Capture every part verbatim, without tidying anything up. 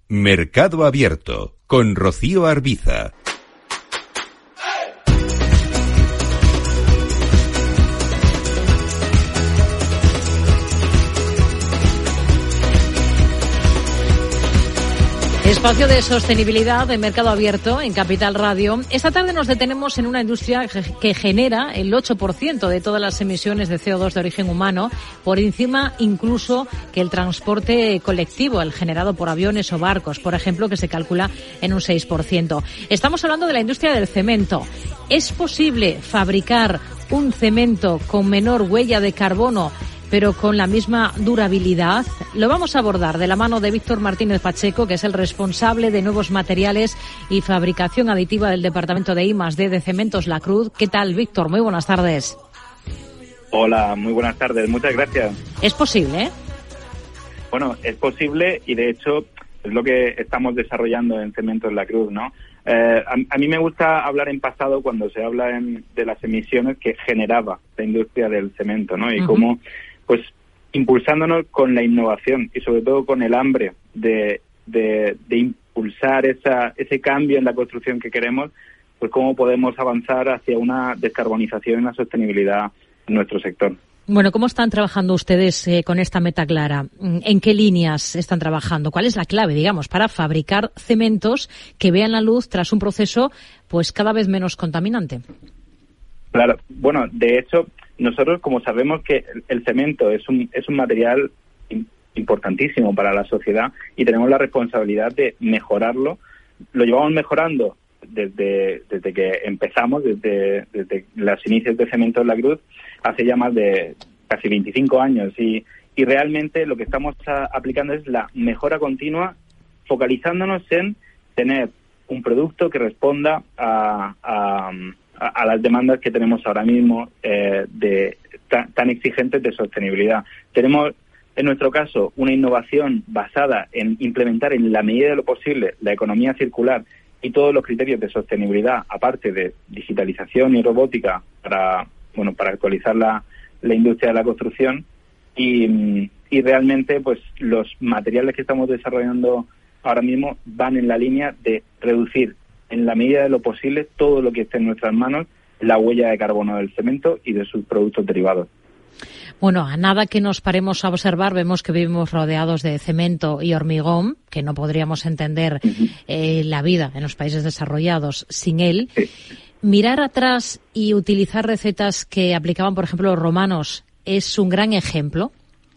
Mercado Abierto, con Rocío Arbiza. Espacio de sostenibilidad en Mercado Abierto en Capital Radio. Esta tarde nos detenemos en una industria que genera el ocho por ciento de todas las emisiones de C O dos de origen humano, por encima incluso que el transporte colectivo, el generado por aviones o barcos, por ejemplo, que se calcula en un seis por ciento. Estamos hablando de la industria del cemento. ¿Es posible fabricar un cemento con menor huella de carbono, pero con la misma durabilidad? Lo vamos a abordar de la mano de Víctor Martínez Pacheco, que es el responsable de nuevos materiales y fabricación aditiva del departamento de I más D de Cementos La Cruz. ¿Qué tal, Víctor? Muy buenas tardes. Hola, muy buenas tardes. Muchas gracias. ¿Es posible, eh? Bueno, es posible y, de hecho, es lo que estamos desarrollando en Cementos La Cruz, ¿no? Eh, a, a mí me gusta hablar en pasado cuando se habla en, de las emisiones que generaba la industria del cemento, ¿no? Y uh-huh. cómo, pues, impulsándonos con la innovación y sobre todo con el hambre de, de, de impulsar esa, ese cambio en la construcción que queremos, pues cómo podemos avanzar hacia una descarbonización y una sostenibilidad en nuestro sector. Bueno, ¿cómo están trabajando ustedes eh, con esta meta clara? ¿En qué líneas están trabajando? ¿Cuál es la clave, digamos, para fabricar cementos que vean la luz tras un proceso pues cada vez menos contaminante? Claro, bueno, de hecho, nosotros como sabemos que el cemento es un es un material importantísimo para la sociedad y tenemos la responsabilidad de mejorarlo. Lo llevamos mejorando desde desde que empezamos, desde desde los inicios de Cementos La Cruz, hace ya más de casi veinticinco años, y, y realmente lo que estamos a, aplicando es la mejora continua, focalizándonos en tener un producto que responda a, a, a las demandas que tenemos ahora mismo eh, de tan, tan exigentes de sostenibilidad. Tenemos, en nuestro caso, una innovación basada en implementar en la medida de lo posible la economía circular y todos los criterios de sostenibilidad, aparte de digitalización y robótica para bueno para actualizar la, la industria de la construcción, y, y realmente pues los materiales que estamos desarrollando ahora mismo van en la línea de reducir en la medida de lo posible todo lo que esté en nuestras manos la huella de carbono del cemento y de sus productos derivados. Bueno, a nada que nos paremos a observar, vemos que vivimos rodeados de cemento y hormigón, que no podríamos entender uh-huh. eh, la vida en los países desarrollados sin él. Sí. Mirar atrás y utilizar recetas que aplicaban, por ejemplo, los romanos, ¿es un gran ejemplo?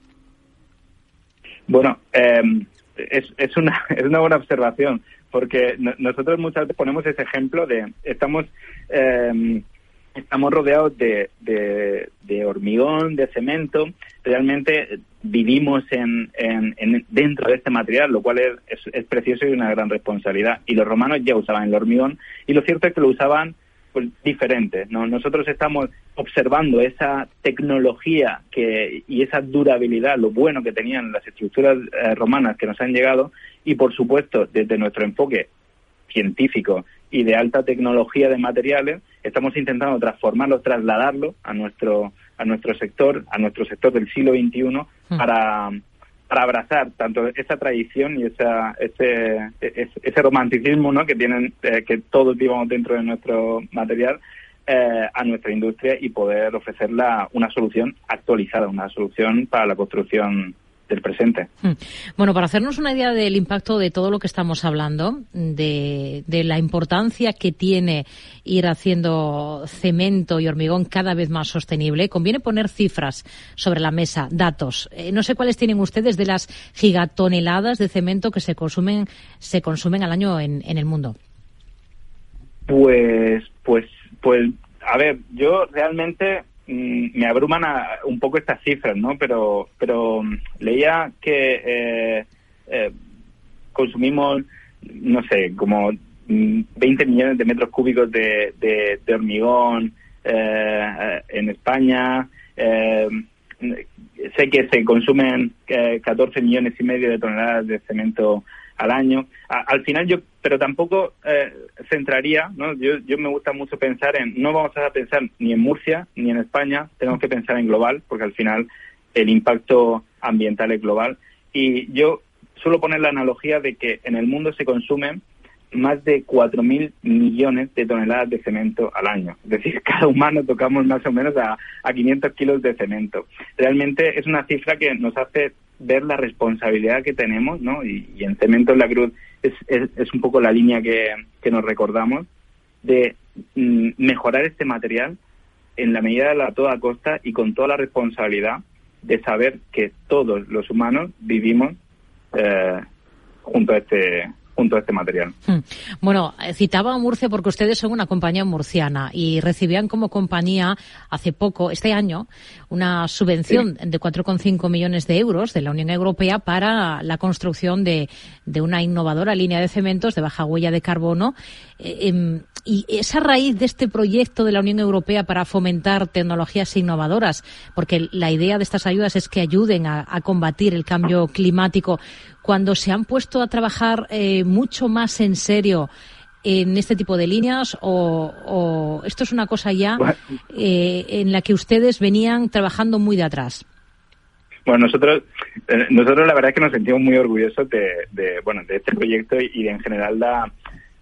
Bueno, eh, es, es, una, es una buena observación, porque no, nosotros muchas veces ponemos ese ejemplo de estamos eh, estamos rodeados de, de, de hormigón, de cemento. Realmente vivimos en, en, en dentro de este material, lo cual es, es, es precioso y una gran responsabilidad. Y los romanos ya usaban el hormigón, y lo cierto es que lo usaban pues diferente, ¿no? Nosotros estamos observando esa tecnología que y esa durabilidad, lo bueno que tenían las estructuras eh, romanas que nos han llegado, y por supuesto desde nuestro enfoque científico y de alta tecnología de materiales estamos intentando transformarlo, trasladarlo a nuestro a nuestro sector, a nuestro sector del siglo veintiuno, mm. para para abrazar tanto esa tradición y esa ese ese, ese romanticismo, ¿no?, que tienen eh, que todos llevamos dentro de nuestro material eh, a nuestra industria, y poder ofrecerla una solución actualizada, una solución para la construcción del presente. Bueno, para hacernos una idea del impacto de todo lo que estamos hablando, de, de la importancia que tiene ir haciendo cemento y hormigón cada vez más sostenible, conviene poner cifras sobre la mesa, datos. Eh, no sé cuáles tienen ustedes de las gigatoneladas de cemento que se consumen se consumen al año en, en el mundo. Pues, pues, pues, a ver, yo realmente me abruman a, un poco estas cifras, ¿no? Pero pero leía que eh, eh, consumimos, no sé, como veinte millones de metros cúbicos de, de, de hormigón eh, en España. Eh, sé que se consumen eh, catorce millones y medio de toneladas de cemento al año. A, al final yo, pero tampoco eh, centraría, ¿no? Yo, yo me gusta mucho pensar en, no vamos a pensar ni en Murcia ni en España, tenemos que pensar en global, porque al final el impacto ambiental es global. Y yo suelo poner la analogía de que en el mundo se consumen más de cuatro mil millones de toneladas de cemento al año. Es decir, cada humano tocamos más o menos a, a quinientos kilos de cemento. Realmente es una cifra que nos hace ver la responsabilidad que tenemos, ¿no? Y, y en Cemento en la Cruz es, es, es un poco la línea que, que nos recordamos de mm, mejorar este material en la medida de la toda costa y con toda la responsabilidad de saber que todos los humanos vivimos eh, junto a este junto a este material. Bueno, citaba a Murcia porque ustedes son una compañía murciana y recibían como compañía hace poco, este año, una subvención sí. de cuatro coma cinco millones de euros de la Unión Europea para la construcción de, de una innovadora línea de cementos de baja huella de carbono. Eh, eh, y es a raíz de este proyecto de la Unión Europea para fomentar tecnologías innovadoras, porque la idea de estas ayudas es que ayuden a, a combatir el cambio climático. Cuando se han puesto a trabajar eh, mucho más en serio en este tipo de líneas, o, o esto es una cosa ya eh, en la que ustedes venían trabajando muy de atrás. Bueno, nosotros eh, nosotros la verdad es que nos sentimos muy orgullosos de, de bueno de este proyecto y de, en general la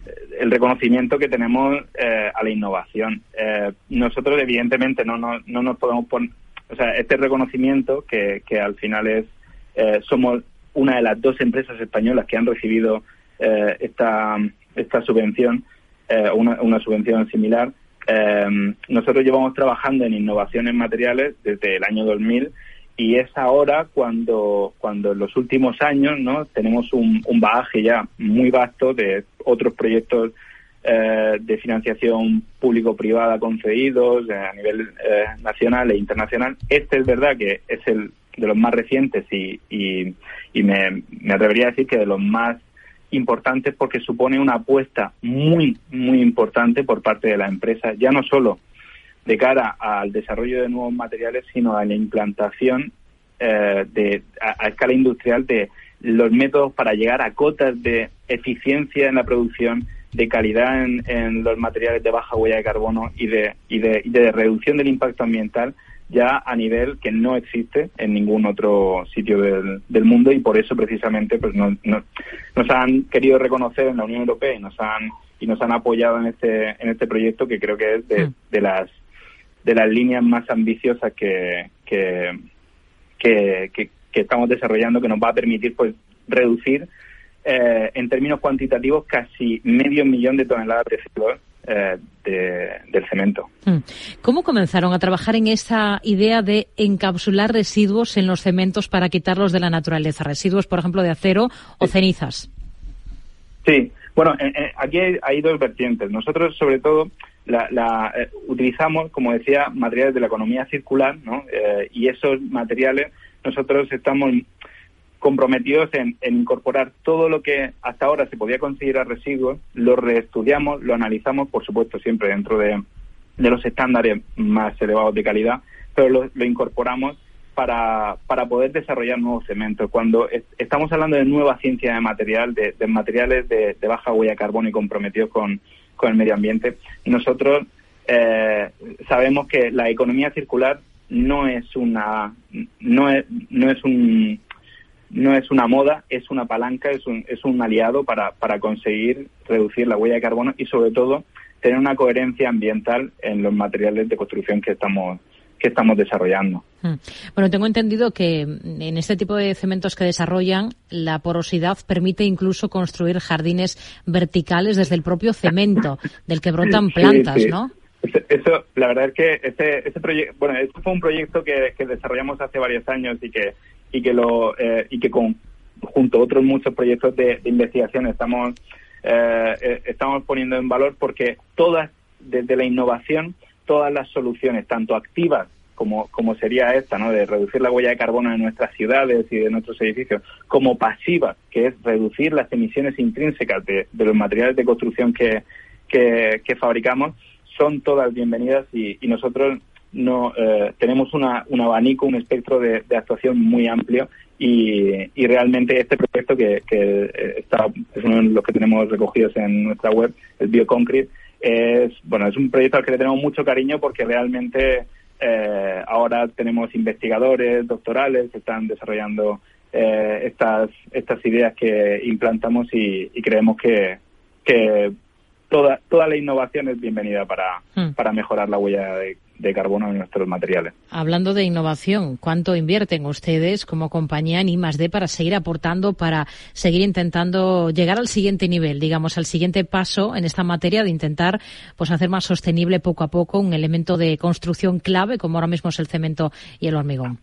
el reconocimiento que tenemos eh, a la innovación. Eh, nosotros evidentemente no, no no nos podemos poner, o sea, este reconocimiento que, que al final es eh, somos una de las dos empresas españolas que han recibido eh, esta esta subvención, eh, una, una subvención similar. Eh, nosotros llevamos trabajando en innovación en materiales desde el año dos mil y es ahora cuando cuando en los últimos años, ¿no?, tenemos un, un bagaje ya muy vasto de otros proyectos eh, de financiación público-privada concedidos eh, a nivel eh, nacional e internacional. Este es verdad que es el de los más recientes y, y, y me, me atrevería a decir que de los más importantes porque supone una apuesta muy, muy importante por parte de la empresa, ya no solo de cara al desarrollo de nuevos materiales, sino a la implantación eh, de a, a escala industrial de los métodos para llegar a cotas de eficiencia en la producción, de calidad en, en los materiales de baja huella de carbono y de, y de, y de reducción del impacto ambiental, ya a nivel que no existe en ningún otro sitio del, del mundo, y por eso precisamente pues nos, nos, nos han querido reconocer en la Unión Europea y nos han y nos han apoyado en este en este proyecto, que creo que es de, de las de las líneas más ambiciosas que que, que que que estamos desarrollando, que nos va a permitir pues reducir eh, en términos cuantitativos casi medio millón de toneladas de C O dos Eh, de, del cemento. ¿Cómo comenzaron a trabajar en esa idea de encapsular residuos en los cementos para quitarlos de la naturaleza? Residuos, por ejemplo, de acero o sí. cenizas. Sí, bueno, eh, eh, aquí hay, hay dos vertientes. Nosotros, sobre todo, la, la eh, utilizamos, como decía, materiales de la economía circular, ¿no? Eh, y esos materiales nosotros estamos comprometidos en, en incorporar todo lo que hasta ahora se podía considerar residuos, lo reestudiamos, lo analizamos, por supuesto siempre dentro de, de los estándares más elevados de calidad, pero lo, lo incorporamos para, para poder desarrollar nuevos cementos. Cuando es, estamos hablando de nueva ciencia de material, de, de materiales de, de baja huella de carbono y comprometidos con, con el medio ambiente, nosotros eh, sabemos que la economía circular no es una no es, no es un no es una moda, es una palanca, es un, es un aliado para, para conseguir reducir la huella de carbono y, sobre todo, tener una coherencia ambiental en los materiales de construcción que estamos que estamos desarrollando. Bueno, tengo entendido que en este tipo de cementos que desarrollan, la porosidad permite incluso construir jardines verticales desde el propio cemento, del que brotan plantas, sí, sí. ¿no? Eso, eso, la verdad es que ese, ese proyecto, bueno, esto fue un proyecto que, que desarrollamos hace varios años y que y que lo eh, y que con junto a otros muchos proyectos de, de investigación estamos eh, eh, estamos poniendo en valor, porque todas, desde la innovación, todas las soluciones, tanto activas como como sería esta, ¿no?, de reducir la huella de carbono de nuestras ciudades y de nuestros edificios, como pasivas, que es reducir las emisiones intrínsecas de, de los materiales de construcción que que, que fabricamos, son todas bienvenidas y, y nosotros no eh, tenemos una, un abanico, un espectro de, de actuación muy amplio y, y realmente este proyecto que, que está es uno de los que tenemos recogidos en nuestra web, el Bioconcrete, es bueno es un proyecto al que le tenemos mucho cariño, porque realmente eh, ahora tenemos investigadores doctorales que están desarrollando eh, estas estas ideas que implantamos y, y creemos que, que toda toda la innovación es bienvenida para, mm. para mejorar la huella de, de carbono en nuestros materiales. Hablando de innovación, ¿cuánto invierten ustedes como compañía en I más D para seguir aportando, para seguir intentando llegar al siguiente nivel, digamos, al siguiente paso en esta materia de intentar pues hacer más sostenible poco a poco un elemento de construcción clave como ahora mismo es el cemento y el hormigón?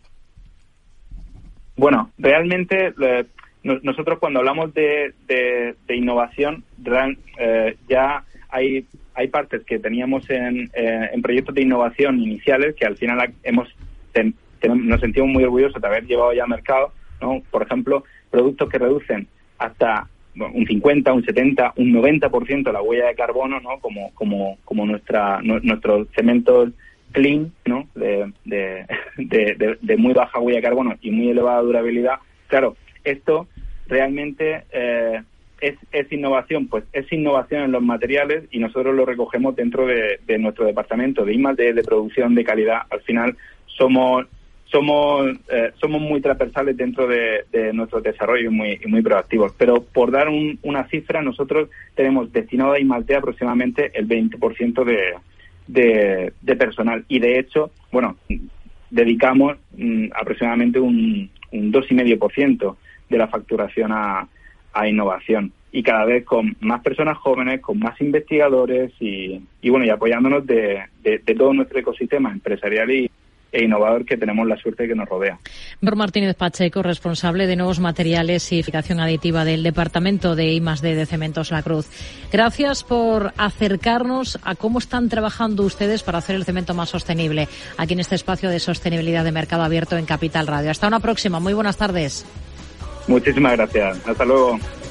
Bueno, realmente eh, nosotros cuando hablamos de, de, de innovación eh, ya hay hay partes que teníamos en, eh, en proyectos de innovación iniciales que al final hemos ten, ten, nos sentimos muy orgullosos de haber llevado ya al mercado, ¿no? Por ejemplo, productos que reducen hasta bueno, un cincuenta, un setenta, un noventa por ciento la huella de carbono, ¿no? Como como como nuestra no, nuestros cementos clean, ¿no? De, de, de, de, de muy baja huella de carbono y muy elevada durabilidad. Claro, esto realmente eh, es, es innovación, pues es innovación en los materiales y nosotros lo recogemos dentro de, de nuestro departamento de I más D, de producción de calidad. Al final somos somos eh, somos muy transversales dentro de, de nuestro desarrollo y muy, y muy proactivos. Pero por dar un, una cifra, nosotros tenemos destinado a I más D aproximadamente el veinte por ciento de, de, de personal y de hecho, bueno, dedicamos mm, aproximadamente un, un dos coma cinco por ciento de la facturación a, a innovación y cada vez con más personas jóvenes, con más investigadores y, y bueno, y apoyándonos de, de, de todo nuestro ecosistema empresarial y e innovador que tenemos la suerte de que nos rodea. Bru Martínez Pacheco, responsable de nuevos materiales y fabricación aditiva del Departamento de I más D de Cementos La Cruz. Gracias por acercarnos a cómo están trabajando ustedes para hacer el cemento más sostenible aquí en este espacio de sostenibilidad de Mercado Abierto en Capital Radio. Hasta una próxima. Muy buenas tardes. Muchísimas gracias. Hasta luego.